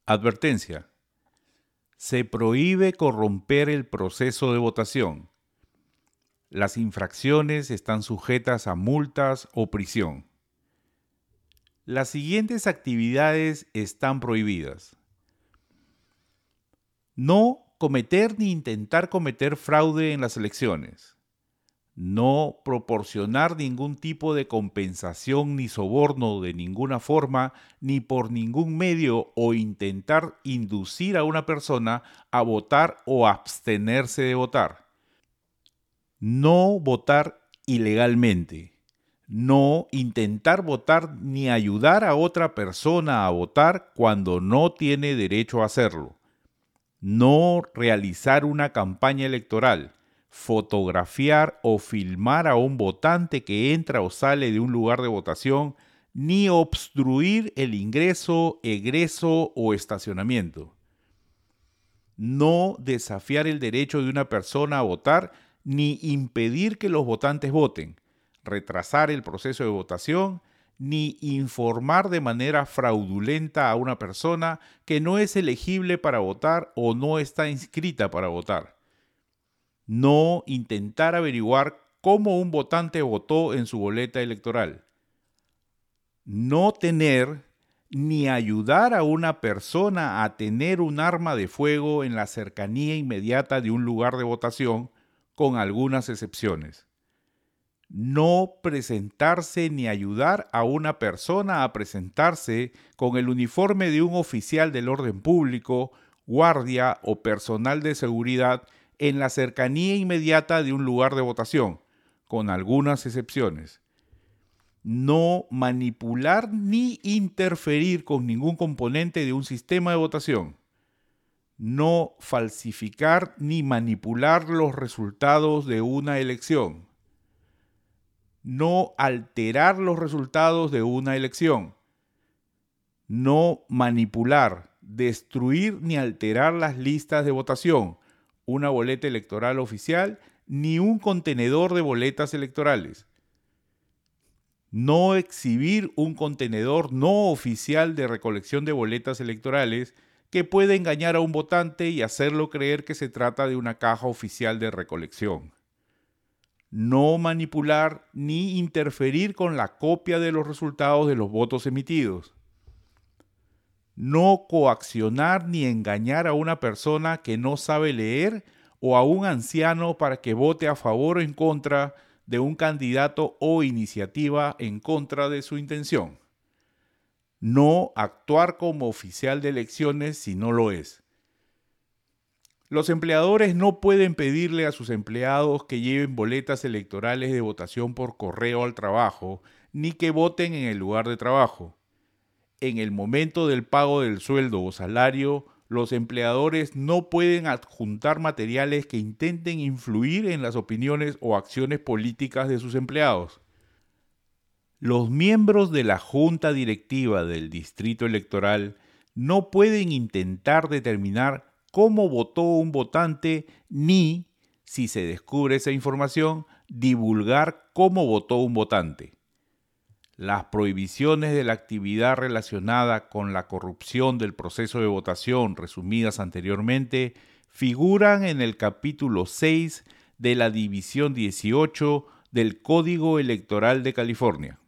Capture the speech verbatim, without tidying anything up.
Advertencia. Se prohíbe corromper el proceso de votación. Las infracciones están sujetas a multas o prisión. Las siguientes actividades están prohibidas. No cometer ni intentar cometer fraude en las elecciones. No proporcionar ningún tipo de compensación ni soborno de ninguna forma, ni por ningún medio, o intentar inducir a una persona a votar o abstenerse de votar. No votar ilegalmente. No intentar votar ni ayudar a otra persona a votar cuando no tiene derecho a hacerlo. No realizar una campaña electoral. Fotografiar o filmar a un votante que entra o sale de un lugar de votación, ni obstruir el ingreso, egreso o estacionamiento. No desafiar el derecho de una persona a votar, ni impedir que los votantes voten, retrasar el proceso de votación, ni informar de manera fraudulenta a una persona que no es elegible para votar o no está inscrita para votar. No intentar averiguar cómo un votante votó en su boleta electoral. No tener ni ayudar a una persona a tener un arma de fuego en la cercanía inmediata de un lugar de votación, con algunas excepciones. No presentarse ni ayudar a una persona a presentarse con el uniforme de un oficial del orden público, guardia o personal de seguridad en la cercanía inmediata de un lugar de votación, con algunas excepciones. No manipular ni interferir con ningún componente de un sistema de votación. No falsificar ni manipular los resultados de una elección. No alterar los resultados de una elección. No manipular, destruir ni alterar las listas de votación, una boleta electoral oficial, ni un contenedor de boletas electorales. No exhibir un contenedor no oficial de recolección de boletas electorales que puede engañar a un votante y hacerlo creer que se trata de una caja oficial de recolección. No manipular ni interferir con la copia de los resultados de los votos emitidos. No coaccionar ni engañar a una persona que no sabe leer o a un anciano para que vote a favor o en contra de un candidato o iniciativa en contra de su intención. No actuar como oficial de elecciones si no lo es. Los empleadores no pueden pedirle a sus empleados que lleven boletas electorales de votación por correo al trabajo, ni que voten en el lugar de trabajo. En el momento del pago del sueldo o salario, los empleadores no pueden adjuntar materiales que intenten influir en las opiniones o acciones políticas de sus empleados. Los miembros de la Junta Directiva del Distrito Electoral no pueden intentar determinar cómo votó un votante ni, si se descubre esa información, divulgar cómo votó un votante. Las prohibiciones de la actividad relacionada con la corrupción del proceso de votación, resumidas anteriormente, figuran en el capítulo seis de la División dieciocho del Código Electoral de California.